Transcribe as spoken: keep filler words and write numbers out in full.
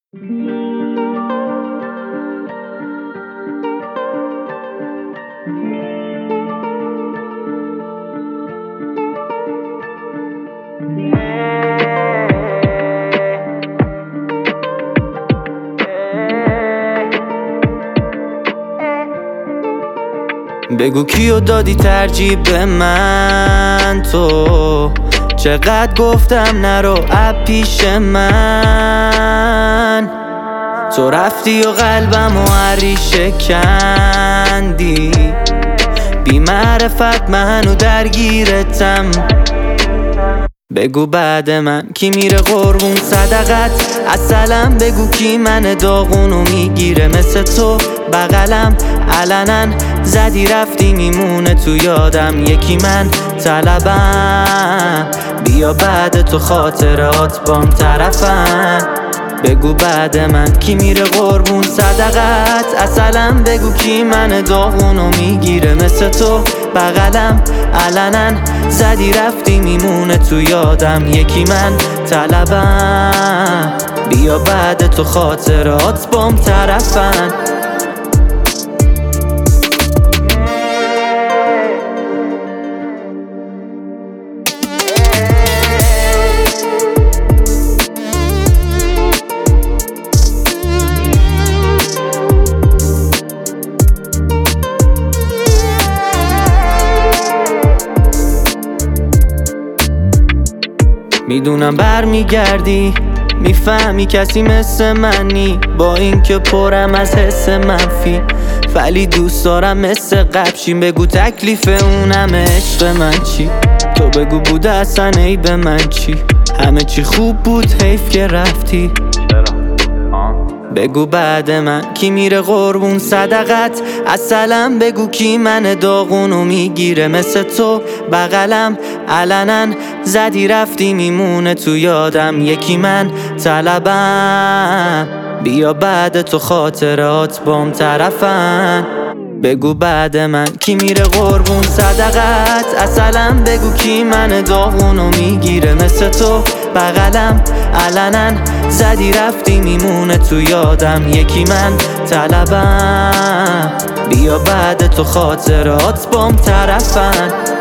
بگو کیو دادی ترجیح به من؟ تو چقدر گفتم نرو اب پیش من. تو رفتی و قلبم و هری شکندی، بی معرفت منو درگیرتم. بگو بعد من کی میره قربون صدقت؟ اصلا بگو کی من داغونو میگیره مثل تو بغلم علنا زدی رفتی میمونه تو یادم یکی من طلبم. بیا بعد تو خاطرات بام طرفن. بگو بعد من کی میره قربون صدقت؟ اصلا بگو کی من داغونو میگیره مثل تو بغلم علنا زدی رفتی میمونه تو یادم یکی من طلبم. بیا بعد تو خاطرات بام طرفن. میدونم بر میگردی میفهمی کسی مثل منی، با اینکه پرم از حس منفی ولی دوست دارم مثل قبشیم. بگو تکلیف اونم عشق من چی؟ تو بگو بوده اصلا عیب من چی؟ همه چی خوب بود حیف که رفتی. بگو بعد من کی میره قربون صدقت؟ اصلا بگو کی من داغونو میگیره مثل تو بغلم علنا زدی رفتی میمونه تو یادم یکی من طلبم. بیا بعد تو خاطرات بام طرفن. بگو بعد من کی میره قربون صدقت؟ اصلا بگو کی من داغونو میگیره مثل تو بغلم علنا زدی رفتی میمونه تو یادم یکی من طلبم. بیا بعد تو خاطرات بام طرفن.